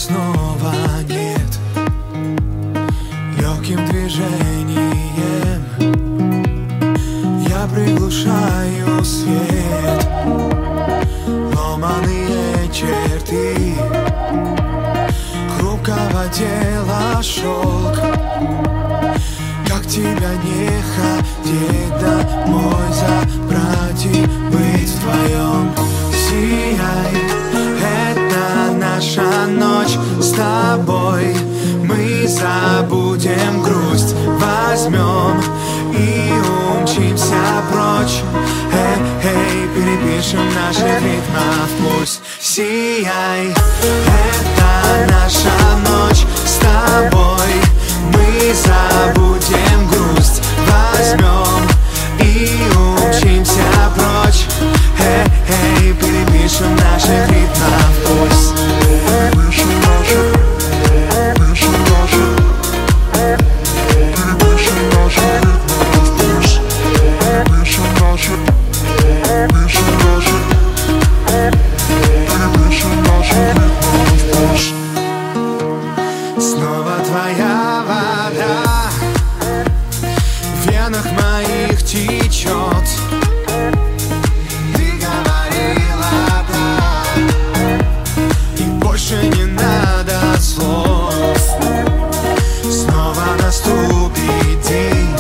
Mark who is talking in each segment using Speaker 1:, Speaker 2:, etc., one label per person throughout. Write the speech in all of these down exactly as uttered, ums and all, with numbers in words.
Speaker 1: снова нет. Легким движением я приглушаю свет. Ломаные черты хрупкого тела шелк. Как тебя не хотеть домой забрать и быть вдвоем. Сияй, это наша ночь с тобой. Мы забудем грусть, возьмем и умчимся прочь. Эй, эй, перепишем наши ритмы вкус. Сияй, это наша ночь с тобой. Мы забудем грусть, возьмем и умчимся прочь. Эй, эй, перепишем наши ритмы вкус. Снова твоя вода в венах моих течет. Ты говорила да, и больше не надо слов. Снова наступит день,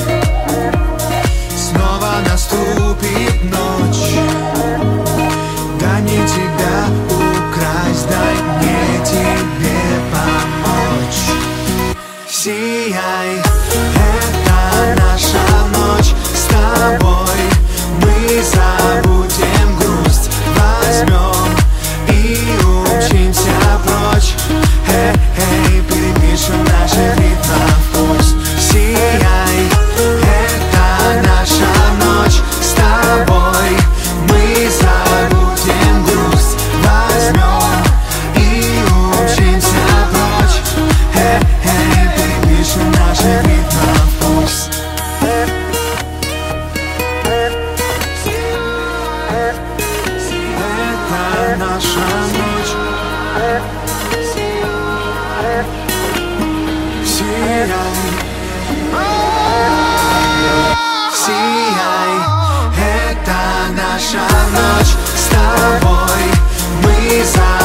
Speaker 1: снова наступит ночь. Да не тебя украсть, дай мне тебе помочь. Сияй, это наша ночь с тобой. Мы забудем грусть, возьмем и умчимся прочь. Эй, эй, перепишем наши ритмы вкус. Сияй, это наша ночь с тобой. Мы забудем грусть, возьмем и умчимся прочь. Эй, эй, перепишем наши ритмы вкус. Это наша ночь. Сияй, сияй, это наша ночь с тобой. Мы за